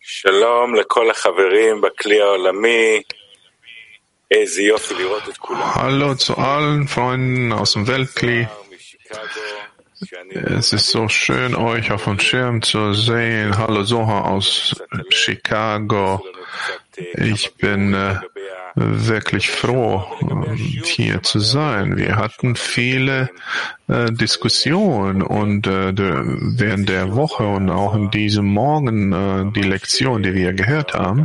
שלום לכל החברים בכלי העולמי. איזה יופי לראות את כולם. Hallo zu allen Freunden aus dem Weltkli. Es ist so schön, euch auf dem Schirm zu sehen. Hallo Soha aus Chicago. Ich bin wirklich froh, hier zu sein. Wir hatten viele Diskussionen und während der Woche und auch in diesem Morgen die Lektion, die wir gehört haben.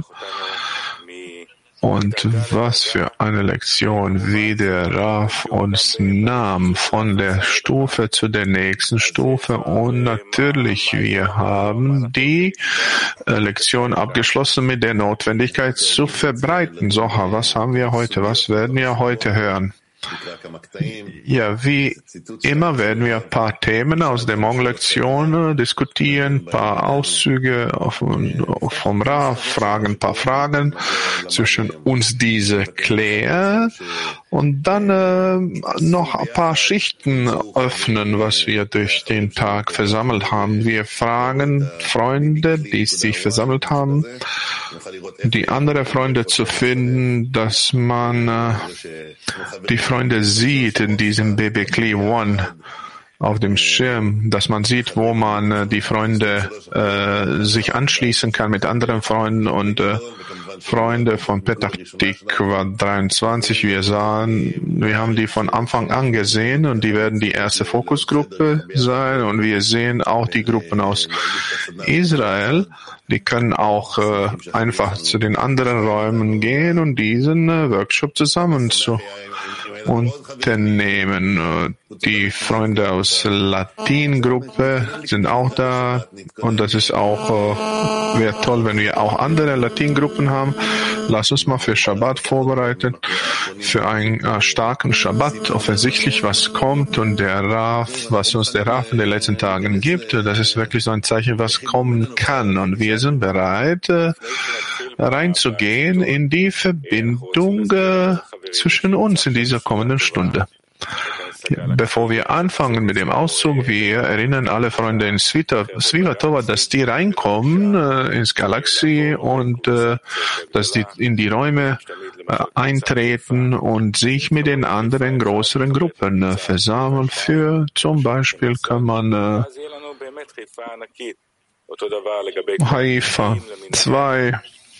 Und was für eine Lektion, wie der Rav uns nahm von der Stufe zu der nächsten Stufe. Und natürlich, wir haben die Lektion abgeschlossen mit der Notwendigkeit zu verbreiten. So, was haben wir heute? Was werden wir heute hören? Ja, wie immer werden wir ein paar Themen aus der Morgenlektion diskutieren, ein paar Auszüge vom Rav, ein paar Fragen zwischen uns diese klären und dann noch ein paar Schichten öffnen, was wir durch den Tag versammelt haben. Wir fragen Freunde, die sich versammelt haben, die andere Freunde zu finden, dass man die Freunde sieht in diesem BB-Kli One auf dem Schirm, dass man sieht, wo man die Freunde sich anschließen kann mit anderen Freunden und Freunde von Petach Tikva 23. Wir haben die von Anfang an gesehen und die werden die erste Fokusgruppe sein und wir sehen auch die Gruppen aus Israel. Die können auch einfach zu den anderen Räumen gehen und diesen Workshop zusammen zu unternehmen. Die Freunde aus Latin-Gruppe sind auch da und das ist auch, wäre toll, wenn wir auch andere Latin-Gruppen haben. Lass uns mal für Shabbat vorbereiten, für einen starken Shabbat, offensichtlich was kommt und der Rav, was uns der Rav in den letzten Tagen gibt, das ist wirklich so ein Zeichen, was kommen kann und wir sind bereit, reinzugehen in die Verbindung zwischen uns in dieser kommenden Stunde. Bevor wir anfangen mit dem Auszug, wir erinnern alle Freunde in Svivatova, dass die reinkommen ins Galaxie und dass die in die Räume eintreten und sich mit den anderen größeren Gruppen versammeln. Für zum Beispiel kann man Haifa 2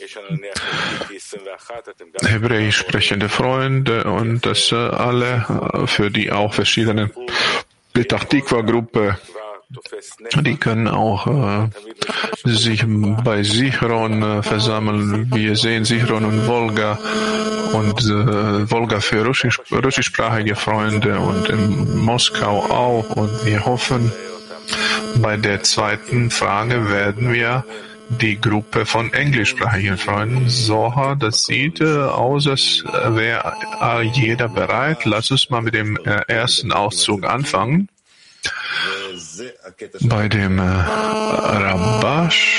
hebräisch sprechende Freunde und das alle für die auch verschiedenen Petach Tikva Gruppe. Die können auch sich bei Sichron versammeln. Wir sehen Sichron und Wolga für russischsprachige Freunde und in Moskau auch. Und wir hoffen, bei der zweiten Frage werden wir die Gruppe von englischsprachigen Freunden. Soha, das sieht aus, als wäre jeder bereit. Lass uns mal mit dem ersten Auszug anfangen. Bei dem Rabash,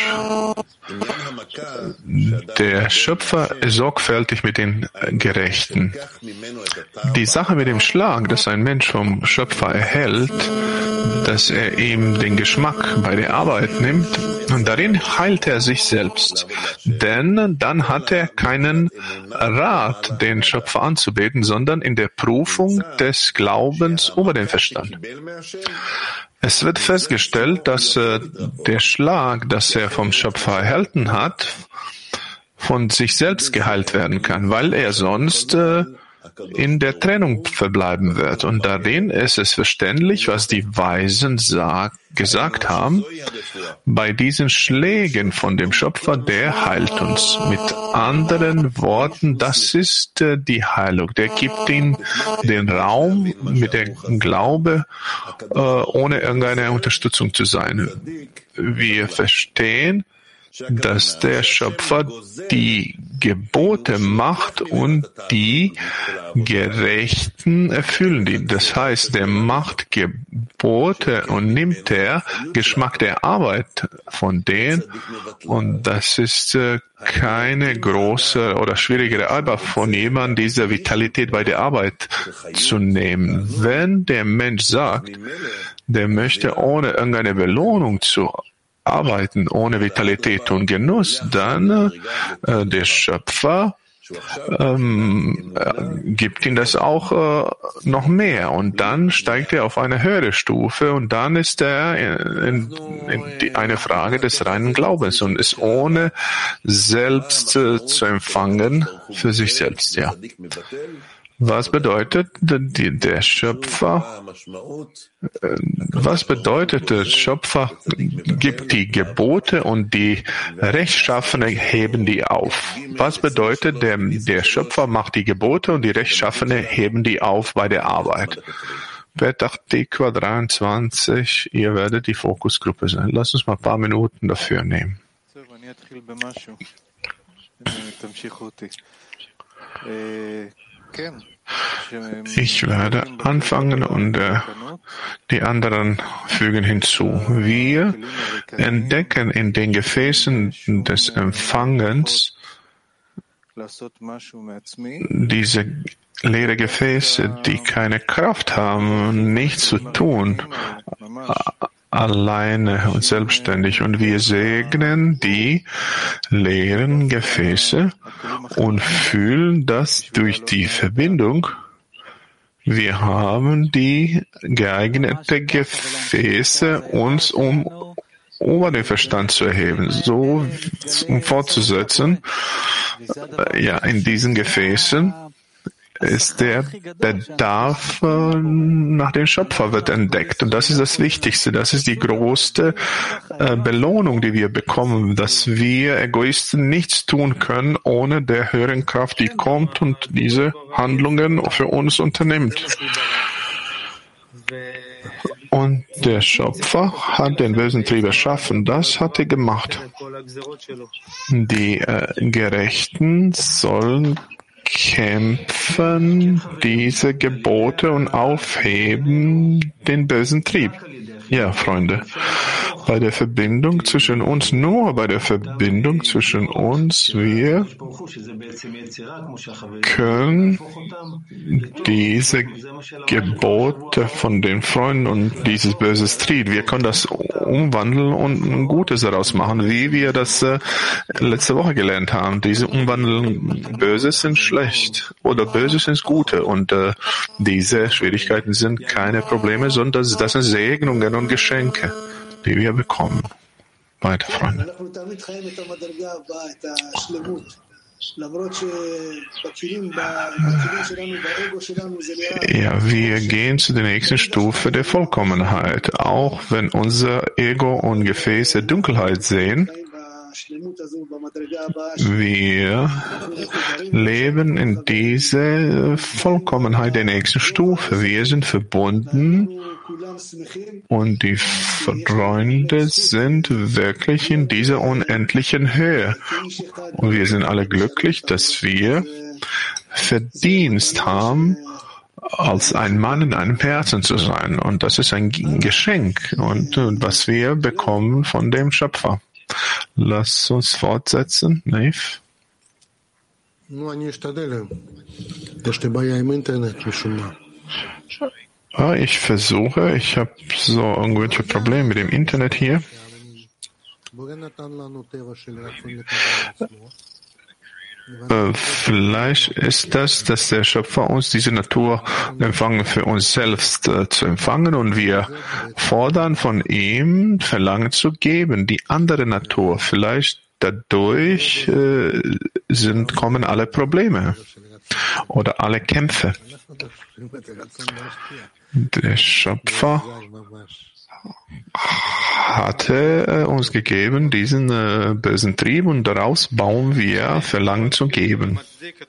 der Schöpfer ist sorgfältig mit den Gerechten. Die Sache mit dem Schlag, dass ein Mensch vom Schöpfer erhält, dass er ihm den Geschmack bei der Arbeit nimmt, und darin heilt er sich selbst. Denn dann hat er keinen Rat, den Schöpfer anzubeten, sondern in der Prüfung des Glaubens über den Verstand. Es wird festgestellt, dass der Schlag, das er vom Schöpfer erhalten hat, von sich selbst geheilt werden kann, weil er sonst in der Trennung verbleiben wird. Und darin ist es verständlich, was die Weisen gesagt haben. Bei diesen Schlägen von dem Schöpfer, der heilt uns. Mit anderen Worten, das ist die Heilung. Der gibt ihnen den Raum mit dem Glaube, ohne irgendeine Unterstützung zu sein. Wir verstehen, dass der Schöpfer die Gebote macht und die Gerechten erfüllen die. Das heißt, der macht Gebote und nimmt der Geschmack der Arbeit von denen und das ist keine große oder schwierigere Arbeit von jemandem, diese Vitalität bei der Arbeit zu nehmen. Wenn der Mensch sagt, der möchte ohne irgendeine Belohnung zu arbeiten ohne Vitalität und Genuss, dann der Schöpfer gibt ihm das auch noch mehr und dann steigt er auf eine höhere Stufe und dann ist er eine Frage des reinen Glaubens und ist ohne selbst zu empfangen für sich selbst. Ja. Was bedeutet der Schöpfer? Was bedeutet der Schöpfer gibt die Gebote und die Rechtschaffene heben die auf? Was bedeutet der Schöpfer macht die Gebote und die Rechtschaffene heben die auf bei der Arbeit? Petach Tikva 23, ihr werdet die Fokusgruppe sein. Lass uns mal ein paar Minuten dafür nehmen. Ich werde anfangen und die anderen fügen hinzu. Wir entdecken in den Gefäßen des Empfangens diese leere Gefäße, die keine Kraft haben, nichts zu tun, alleine und selbstständig. Und wir segnen die leeren Gefäße und fühlen, dass durch die Verbindung wir haben die geeignete Gefäße, uns über den Verstand zu erheben, so um fortzusetzen. Ja, in diesen Gefäßen ist der Bedarf nach dem Schöpfer wird entdeckt. Und das ist das Wichtigste. Das ist die größte Belohnung, die wir bekommen, dass wir Egoisten nichts tun können, ohne der höheren Kraft, die kommt und diese Handlungen für uns unternimmt. Und der Schöpfer hat den bösen Trieb erschaffen. Das hat er gemacht. Die Gerechten sollen kämpfen diese Gebote und aufheben den bösen Trieb. Ja, Freunde, bei der Verbindung zwischen uns, nur bei der Verbindung zwischen uns, wir können diese Gebote von den Freunden und dieses böse Trieb, wir können das umwandeln und ein Gutes daraus machen, wie wir das letzte Woche gelernt haben. Diese Umwandeln, Böses sind schlecht oder Böses ins Gute und diese Schwierigkeiten sind keine Probleme, sondern das sind Segnungen und Geschenke, die wir bekommen. Weiter, Freunde. Ja, wir gehen zu der nächsten Stufe der Vollkommenheit. Auch wenn unser Ego und Gefäße Dunkelheit sehen, wir leben in dieser Vollkommenheit der nächsten Stufe. Wir sind verbunden und die Freunde sind wirklich in dieser unendlichen Höhe. Und wir sind alle glücklich, dass wir Verdienst haben, als ein Mann in einem Herzen zu sein. Und das ist ein Geschenk und was wir bekommen von dem Schöpfer. Lass uns fortsetzen, Neif. Ich versuche, ich habe so irgendwelche Probleme mit dem Internet hier. Vielleicht ist das, dass der Schöpfer uns diese Natur empfangen für uns selbst zu empfangen und wir fordern von ihm, verlangen zu geben, die andere Natur. Vielleicht dadurch kommen alle Probleme oder alle Kämpfe. Der Schöpfer hatte uns gegeben diesen bösen Trieb und daraus bauen wir Verlangen zu geben.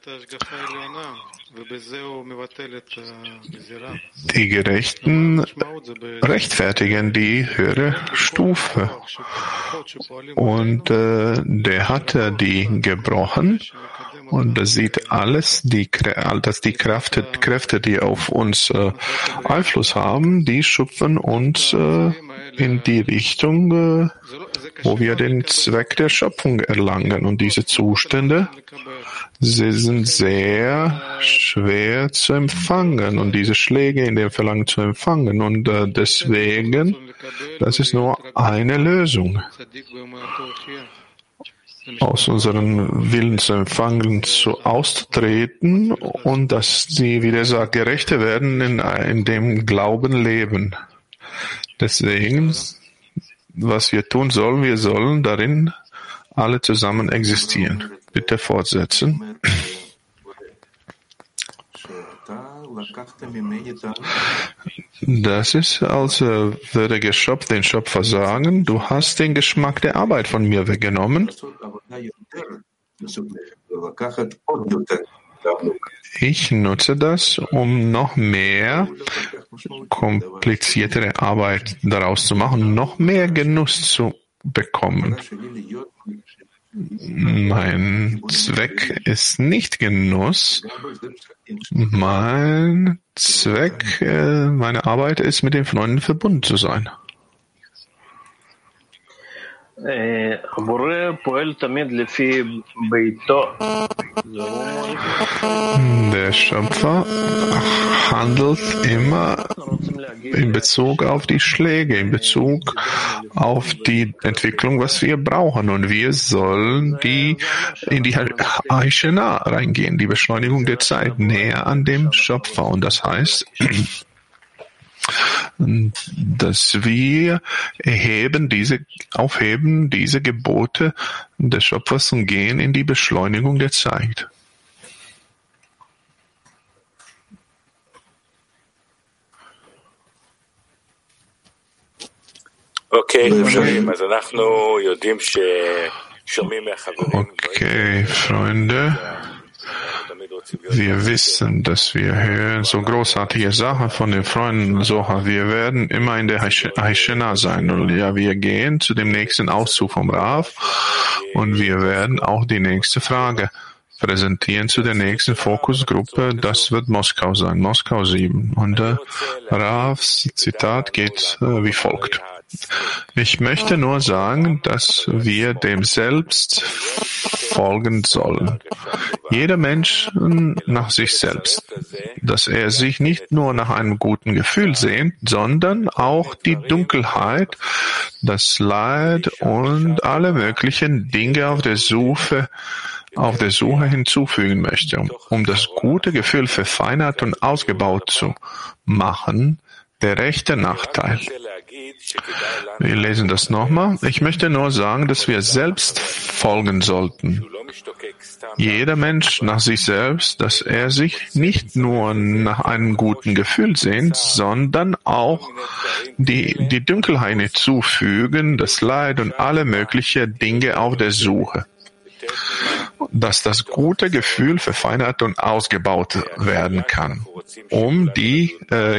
Die Gerechten rechtfertigen die höhere Stufe. Und der hat die gebrochen. Und das sieht alles, dass die Kräfte, die auf uns Einfluss haben, die schupfen uns in die Richtung wo wir den Zweck der Schöpfung erlangen. Und diese Zustände, sie sind sehr schwer zu empfangen und diese Schläge in dem Verlangen zu empfangen. Und deswegen, das ist nur eine Lösung. Aus unserem Willen zu empfangen, auszutreten und dass die, wie der sagt, Gerechte werden in dem Glauben leben. Deswegen, was wir tun sollen, wir sollen darin alle zusammen existieren. Bitte fortsetzen. Das ist, als würde den Schöpfer sagen, du hast den Geschmack der Arbeit von mir weggenommen. Ich nutze das, um noch mehr kompliziertere Arbeit daraus zu machen, noch mehr Genuss zu bekommen. Mein Zweck ist nicht Genuss. Mein Zweck, meine Arbeit ist, mit den Freunden verbunden zu sein. Der Schöpfer handelt immer in Bezug auf die Schläge, in Bezug auf die Entwicklung, was wir brauchen. Und wir sollen in die Aishena reingehen, die Beschleunigung der Zeit, näher an dem Schöpfer. Und das heißt, dass wir aufheben diese Gebote des Schöpfers und gehen in die Beschleunigung der Zeit. Okay, Freunde. Wir wissen, dass wir hören so großartige Sachen von den Freunden Soha. Wir werden immer in der Aishena sein. Und ja, wir gehen zu dem nächsten Auszug vom Rav und wir werden auch die nächste Frage präsentieren zu der nächsten Fokusgruppe. Das wird Moskau sein, Moskau 7. Und Ravs Zitat geht wie folgt. Ich möchte nur sagen, dass wir dem Selbst folgen sollen. Jeder Mensch nach sich selbst. Dass er sich nicht nur nach einem guten Gefühl sehnt, sondern auch die Dunkelheit, das Leid und alle möglichen Dinge auf der Suche hinzufügen möchte, um das gute Gefühl verfeinert und ausgebaut zu machen. Der rechte Nachteil. Wir lesen das nochmal. Ich möchte nur sagen, dass wir selbst folgen sollten. Jeder Mensch nach sich selbst, dass er sich nicht nur nach einem guten Gefühl sehnt, sondern auch die Dunkelheit hinzufügen, das Leid und alle möglichen Dinge auf der Suche. Dass das gute Gefühl verfeinert und ausgebaut werden kann, um die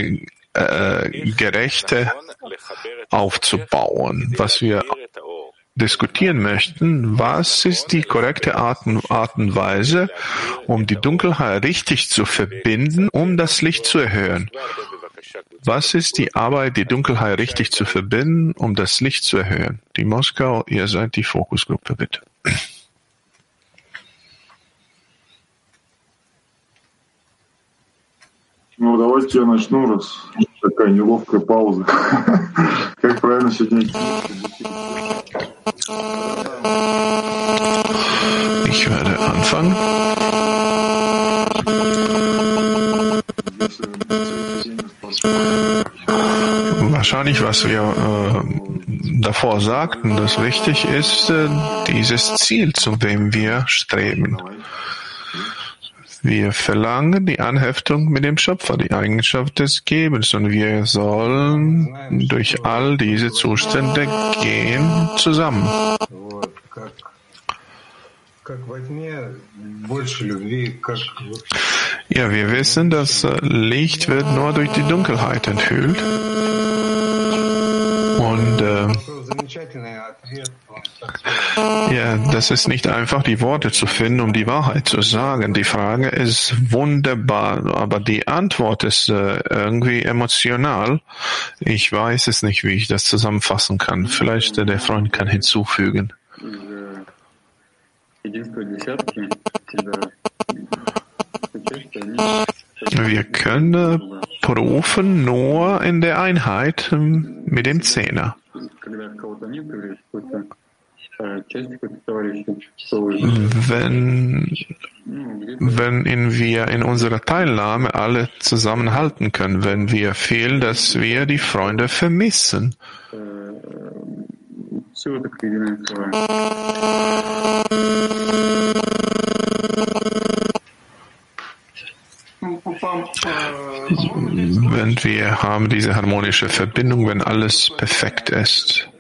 Gerechte aufzubauen. Was wir diskutieren möchten, was ist die korrekte Art und Weise, um die Dunkelheit richtig zu verbinden, um das Licht zu erhöhen? Was ist die Arbeit, die Dunkelheit richtig zu verbinden, um das Licht zu erhöhen? Die Moskau, ihr seid die Fokusgruppe, bitte. Ну, давайте я начну, раз такая неловкая пауза. Как правильно сегодня? Ich werde anfangen. Wahrscheinlich, was wir davor sagten, dass wichtig ist, dieses Ziel, zu dem wir streben. Wir verlangen die Anheftung mit dem Schöpfer, die Eigenschaft des Gebens, und wir sollen durch all diese Zustände gehen zusammen. Ja, wir wissen, dass Licht wird nur durch die Dunkelheit enthüllt. Und Ja, das ist nicht einfach, die Worte zu finden, um die Wahrheit zu sagen. Die Frage ist wunderbar, aber die Antwort ist irgendwie emotional. Ich weiß es nicht, wie ich das zusammenfassen kann. Vielleicht der Freund kann hinzufügen. Wir können prüfen nur in der Einheit mit dem Zehner. Wenn wir in unserer Teilnahme alle zusammenhalten können, wenn wir fühlen, dass wir die Freunde vermissen. Wenn wir haben diese harmonische Verbindung, wenn alles perfekt ist.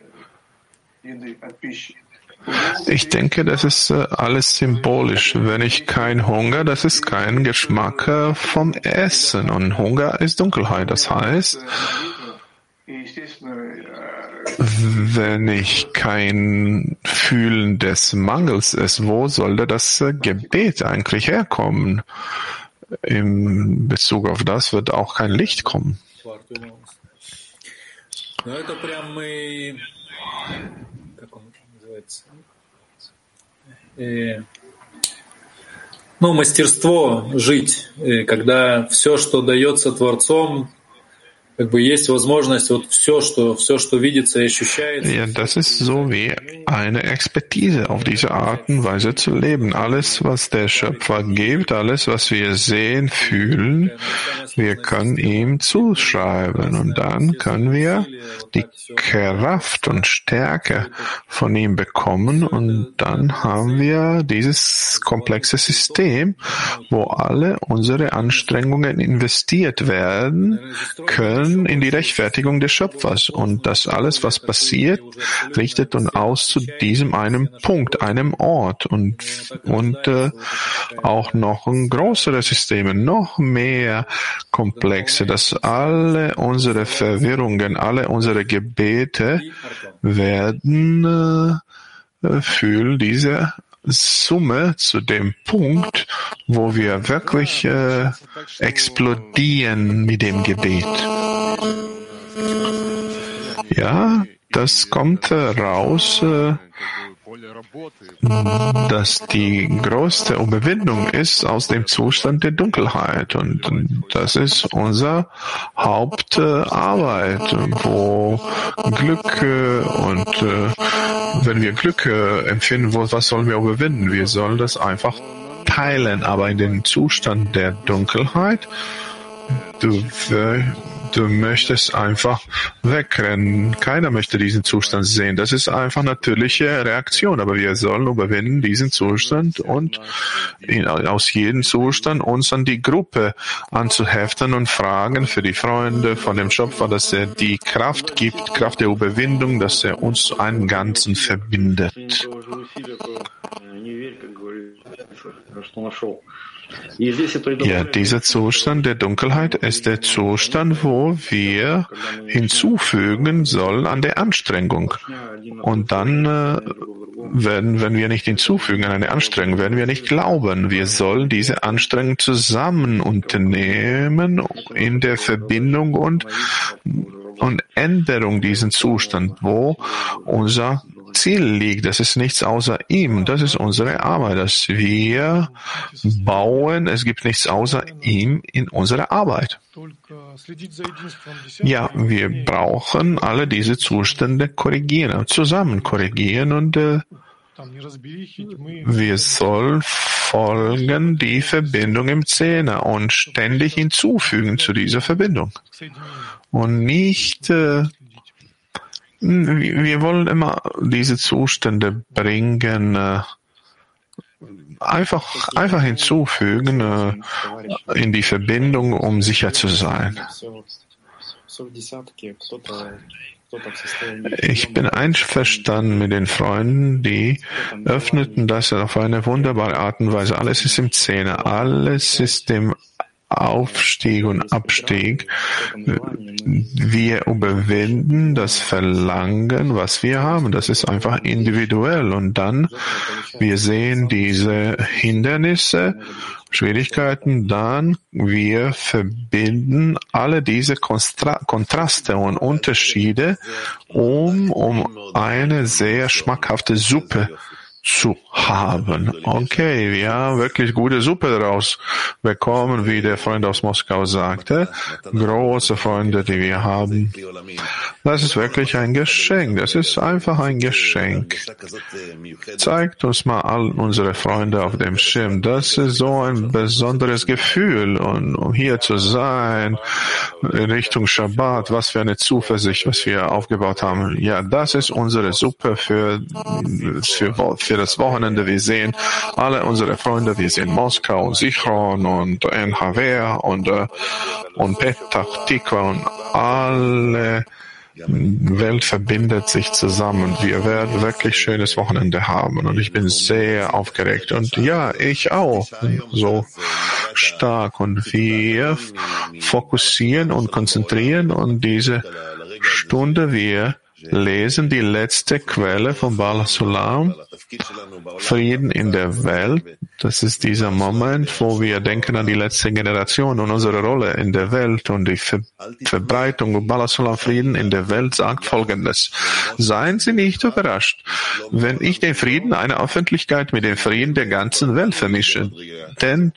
Ich denke, das ist alles symbolisch. Wenn ich kein Hunger, das ist kein Geschmack vom Essen. Und Hunger ist Dunkelheit. Das heißt, wenn ich kein Fühlen des Mangels ist, wo sollte das Gebet eigentlich herkommen? In Bezug auf das wird auch kein Licht kommen. Мастерство жить, когда все, что дается Творцом, есть возможность все, что видится и ощущается. Ja, das ist so wie eine Expertise, auf diese Art und Weise zu leben. Alles, was der Schöpfer gibt, alles, was wir sehen, fühlen, wir können ihm zuschreiben und dann können wir die Kraft und Stärke von ihm bekommen und dann haben wir dieses komplexe System, wo alle unsere Anstrengungen investiert werden können in die Rechtfertigung des Schöpfers. Und das alles, was passiert, richtet uns aus zu diesem einen Punkt, einem Ort und auch noch ein größeres System, noch mehr komplexe, dass alle unsere Verwirrungen, alle unsere Gebete werden fühlen diese Summe zu dem Punkt, wo wir wirklich explodieren mit dem Gebet. Ja, das kommt raus, dass die größte Überwindung ist aus dem Zustand der Dunkelheit. Und das ist unsere Hauptarbeit, wo Glück und wenn wir Glück empfinden, was sollen wir überwinden? Wir sollen das einfach teilen, aber in den Zustand der Dunkelheit, du möchtest einfach wegrennen. Keiner möchte diesen Zustand sehen. Das ist einfach natürliche Reaktion. Aber wir sollen überwinden diesen Zustand und aus jedem Zustand uns an die Gruppe anzuheften und fragen für die Freunde von dem Schöpfer, dass er die Kraft gibt, Kraft der Überwindung, dass er uns einen Ganzen verbindet. Ja, dieser Zustand der Dunkelheit ist der Zustand, wo wir hinzufügen sollen an der Anstrengung. Und dann wenn wir nicht hinzufügen an eine Anstrengung, werden wir nicht glauben. Wir sollen diese Anstrengung zusammen unternehmen in der Verbindung und Änderung diesen Zustand, wo unser Ziel liegt. Das ist nichts außer ihm. Das ist unsere Arbeit, dass wir bauen. Es gibt nichts außer ihm in unserer Arbeit. Ja, wir brauchen alle diese Zustände korrigieren, zusammen korrigieren und wir sollen folgen die Verbindung im Zehner und ständig hinzufügen zu dieser Verbindung. Und nicht wir wollen immer diese Zustände bringen, einfach hinzufügen in die Verbindung, um sicher zu sein. Ich bin einverstanden mit den Freunden, die öffneten das auf eine wunderbare Art und Weise. Alles ist im Zehner, alles ist im Aufstieg und Abstieg. Wir überwinden das Verlangen, was wir haben. Das ist einfach individuell. Und dann, wir sehen diese Hindernisse, Schwierigkeiten, dann wir verbinden alle diese Kontraste und Unterschiede, um eine sehr schmackhafte Suppe zu haben. Okay, wir haben wirklich gute Suppe daraus bekommen, wie der Freund aus Moskau sagte. Große Freunde, die wir haben. Das ist wirklich ein Geschenk. Das ist einfach ein Geschenk. Zeigt uns mal all unsere Freunde auf dem Schirm. Das ist so ein besonderes Gefühl. Und um hier zu sein, in Richtung Shabbat, was für eine Zuversicht, was wir aufgebaut haben. Ja, das ist unsere Suppe für das Wochenende. Wir sehen alle unsere Freunde, wir sehen Moskau und Sichron und NHW und Petach Tikva und alle Welt verbindet sich zusammen. Wir werden wirklich schönes Wochenende haben und ich bin sehr aufgeregt und ja, ich auch so stark und wir fokussieren und konzentrieren und diese Stunde wir lesen die letzte Quelle von Baal HaSulam, Frieden in der Welt. Das ist dieser Moment, wo wir denken an die letzte Generation und unsere Rolle in der Welt und die Verbreitung von Baal HaSulam Frieden in der Welt sagt Folgendes. Seien Sie nicht überrascht, wenn ich den Frieden einer Öffentlichkeit mit dem Frieden der ganzen Welt vermische. Denn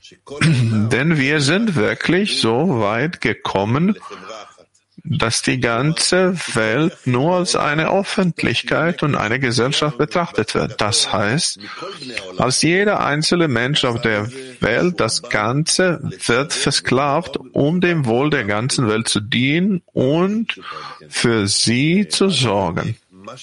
wir sind wirklich so weit gekommen, dass die ganze Welt nur als eine Öffentlichkeit und eine Gesellschaft betrachtet wird. Das heißt, als jeder einzelne Mensch auf der Welt, das Ganze wird versklavt, um dem Wohl der ganzen Welt zu dienen und für sie zu sorgen.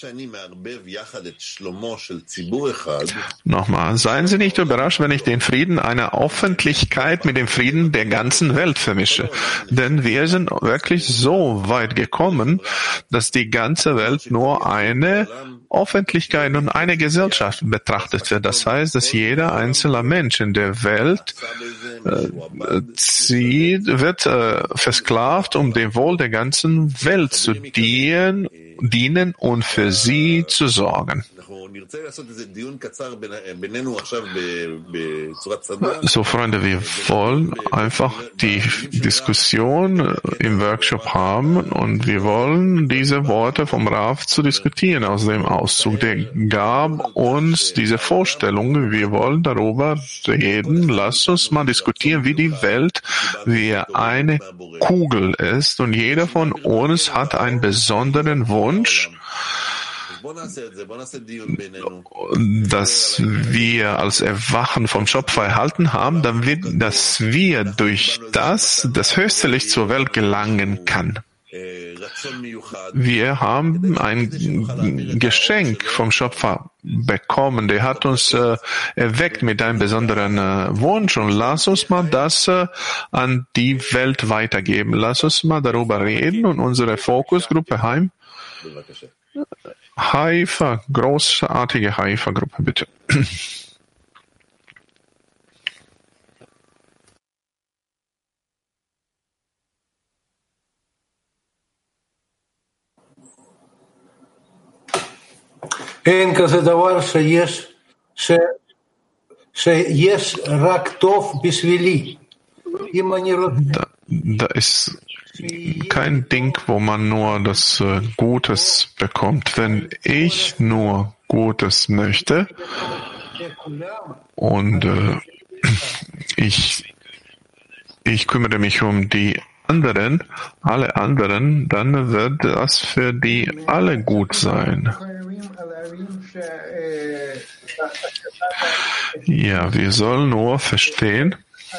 Nochmal, seien Sie nicht überrascht, wenn ich den Frieden einer Öffentlichkeit mit dem Frieden der ganzen Welt vermische. Denn wir sind wirklich so weit gekommen, dass die ganze Welt nur eine Öffentlichkeit und eine Gesellschaft betrachtet wird. Das heißt, dass jeder einzelne Mensch in der Welt wird versklavt, um dem Wohl der ganzen Welt zu dienen und für sie zu sorgen. So, Freunde, wir wollen einfach die Diskussion im Workshop haben und wir wollen diese Worte vom Rav zu diskutieren aus dem Auszug. Der gab uns diese Vorstellung. Wir wollen darüber reden. Lasst uns mal diskutieren, wie die Welt wie eine Kugel ist und jeder von uns hat einen besonderen Wunsch, dass wir als Erwachen vom Schöpfer erhalten haben, dass wir durch das höchste Licht zur Welt gelangen kann. Wir haben ein Geschenk vom Schöpfer bekommen. Der hat uns erweckt mit einem besonderen Wunsch und lass uns mal das an die Welt weitergeben. Lass uns mal darüber reden und unsere Fokusgruppe Haifa, großartige Haifa-Gruppe, bitte. אין כזה דבר שיש רק טוב בשבילי. אם אני רוצה. Da ist kein Ding, wo man nur das Gutes bekommt. Wenn ich nur Gutes möchte und ich kümmere mich um die anderen, alle anderen, dann wird das für die alle gut sein. Ja, wir sollen nur verstehen,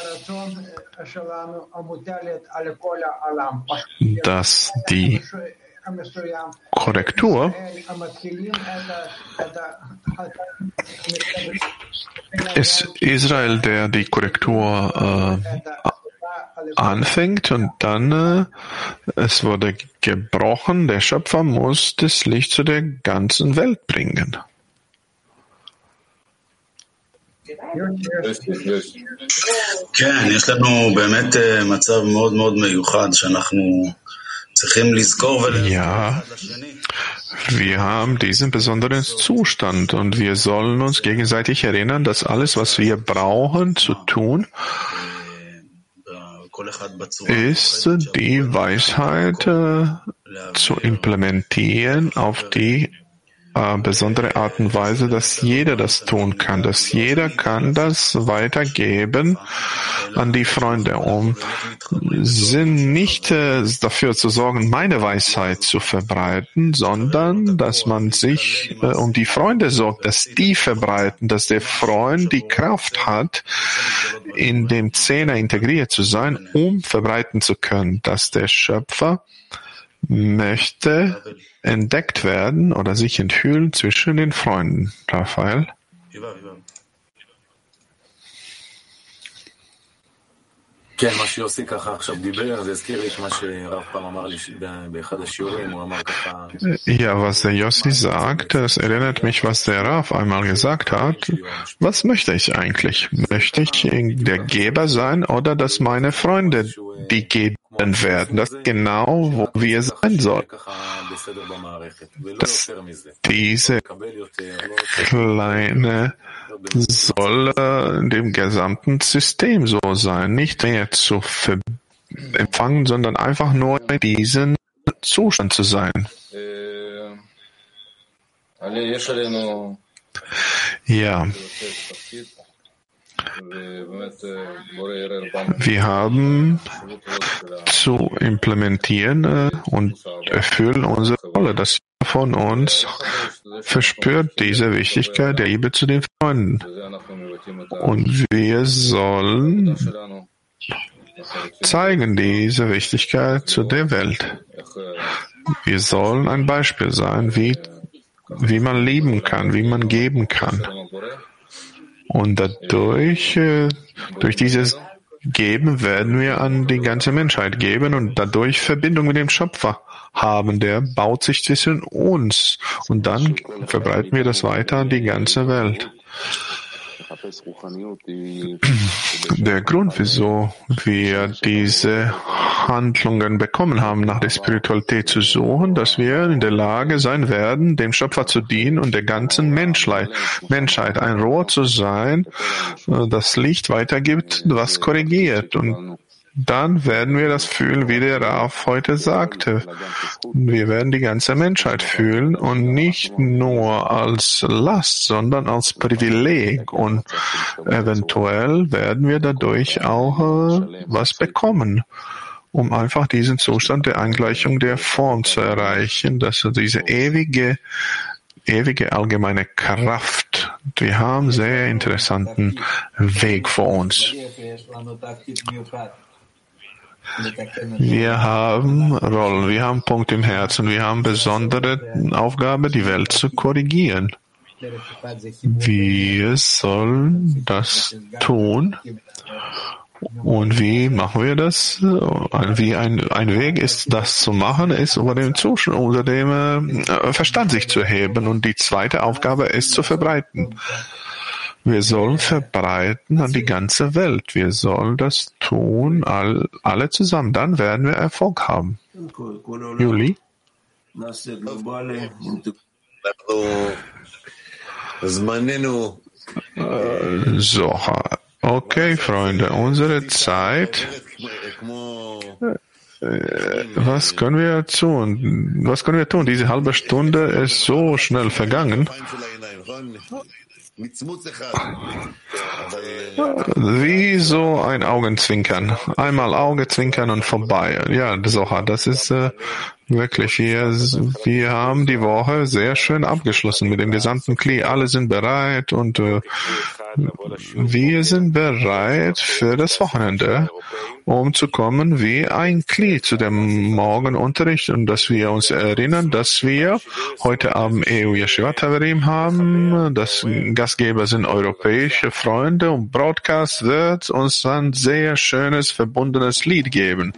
dass die Korrektur ist Israel, der die Korrektur anfängt und dann es wurde gebrochen. Der Schöpfer muss das Licht zu der ganzen Welt bringen. כן, יש לנו באמת מצב מאוד מאוד מיוחד שאנחנו צריכים לזכור ולהזכיר אחד לשני. Wir haben diesen besonderen Zustand und wir sollen uns gegenseitig erinnern, dass alles, was wir brauchen zu tun, ist die Weisheit zu implementieren auf die besondere Art und Weise, dass jeder das tun kann, dass jeder kann das weitergeben an die Freunde, sind nicht dafür zu sorgen, meine Weisheit zu verbreiten, sondern dass man sich um die Freunde sorgt, dass die verbreiten, dass der Freund die Kraft hat, in dem Zehner integriert zu sein, um verbreiten zu können, dass der Schöpfer möchte entdeckt werden oder sich enthüllen zwischen den Freunden. Raphael? כן, מה שיוסי ככה עכשיו דיבר, זה הזכיר לי את מה שרב פעם אמר לי באחד השיעורים, הוא אמר ככה... Ja, was der Yossi sagt, das erinnert mich, was der Rav einmal gesagt hat. Was möchte ich eigentlich? Möchte ich der Geber sein oder dass meine Freunde die geben werden? Das ist genau, wo wir sein sollen. Dass diese kleine soll in dem gesamten System so sein, nicht mehr zu empfangen, sondern einfach nur in diesem Zustand zu sein. Ja. Wir haben zu implementieren und erfüllen unsere Rolle. Das von uns verspürt diese Wichtigkeit der Liebe zu den Freunden. Und wir sollen zeigen diese Wichtigkeit zu der Welt. Wir sollen ein Beispiel sein, wie man lieben kann, wie man geben kann. Und dadurch, durch dieses Geben, werden wir an die ganze Menschheit geben und dadurch Verbindung mit dem Schöpfer haben. Der baut sich zwischen uns und dann verbreiten wir das weiter an die ganze Welt. Der Grund, wieso wir diese Handlungen bekommen haben, nach der Spiritualität zu suchen, dass wir in der Lage sein werden, dem Schöpfer zu dienen und der ganzen Menschheit ein Rohr zu sein, das Licht weitergibt, was korrigiert. Und dann werden wir das fühlen, wie der Rav heute sagte. Wir werden die ganze Menschheit fühlen und nicht nur als Last, sondern als Privileg. Und eventuell werden wir dadurch auch was bekommen, um einfach diesen Zustand der Angleichung der Form zu erreichen, dass diese ewige allgemeine Kraft. Wir haben einen sehr interessanten Weg vor uns. Wir haben Rollen, wir haben Punkte im Herzen, wir haben besondere Aufgabe, die Welt zu korrigieren. Wir sollen das tun. Und wie machen wir das? Wie ein Weg ist, das zu machen, ist unter dem Verstand sich zu erheben. Und die zweite Aufgabe ist zu verbreiten. Wir sollen verbreiten an die ganze Welt. Wir sollen das tun, alle zusammen. Dann werden wir Erfolg haben. Juli? So, okay, Freunde, unsere Zeit. Was können wir tun? Diese halbe Stunde ist so schnell vergangen. Wie so ein Augenzwinkern. Einmal Augenzwinkern und vorbei. Ja, das ist wirklich, wir haben die Woche sehr schön abgeschlossen mit dem gesamten Kli. Alle sind bereit und wir sind bereit für das Wochenende, um zu kommen wie ein Kli zu dem Morgenunterricht und dass wir uns erinnern, dass wir heute Abend EU Yeshivat Haverim haben. Das Gastgeber sind europäische Freunde und Broadcast wird uns ein sehr schönes, verbundenes Lied geben.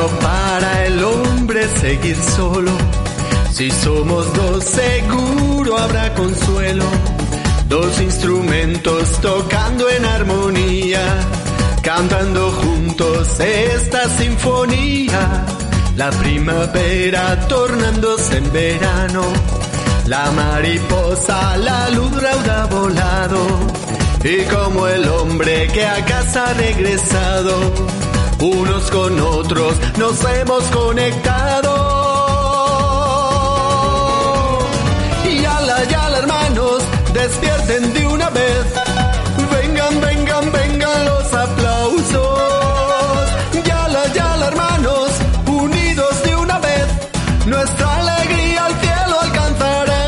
bueno para el hombre seguir solo. Si somos dos, seguro habrá consuelo. Dos instrumentos tocando en armonía, cantando juntos esta sinfonía. La primavera tornándose en verano, la mariposa, la luz rauda ha volado. Y como el hombre que a casa ha regresado, unos con otros nos hemos conectado. Y ala, hermanos, despierten de una vez. Vengan, vengan, vengan los aplausos. Yala, hermanos, unidos de una vez, nuestra alegría al cielo alcanzará.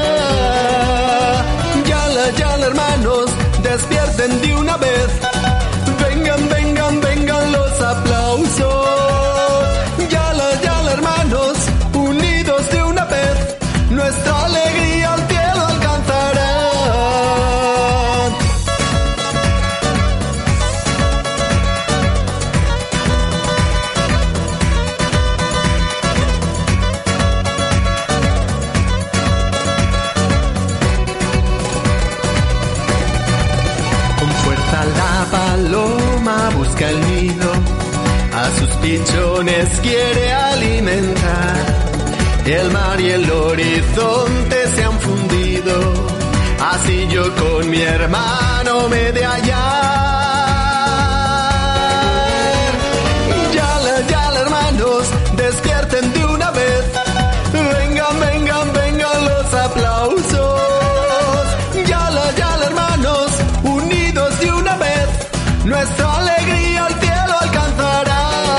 Yala, hermanos, despierten de una vez. Vengan, vengan, vengan los aplausos. Yala, hermanos, unidos de una vez, nuestra alegría al cielo alcanzará. Con fuerza la paloma busca el nido, a sus pichones quiere alimentar. El mar y el horizonte se han fundido, así yo con mi hermano me he de hallar. Yala, hermanos, despierten de una vez. Vengan, vengan, vengan los aplausos. Yala, hermanos, unidos de una vez, nuestra alegría al cielo alcanzará.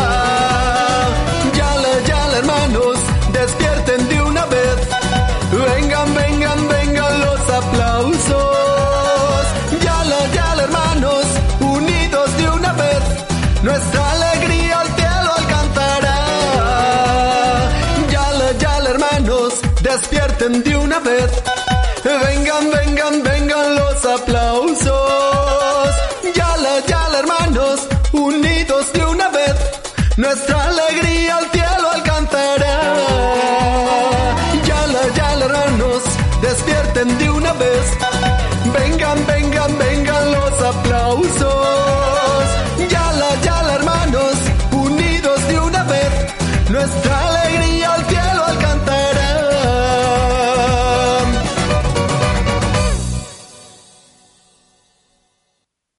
Yala, hermanos, despierten de una vez. Vengan, vengan, vengan los aplausos. Yala, hermanos, unidos de una vez, nuestra alegría al cielo alcanzará. Yala, hermanos, despierten de una vez. Vengan, vengan, vengan los aplausos. Yala, hermanos, unidos de una vez, nuestra alegría al cielo alcanzará. Yala, hermanos, despierten de una vez. Vengan, vengan, vengan los aplausos. Yala, hermanos, unidos de una vez, nuestra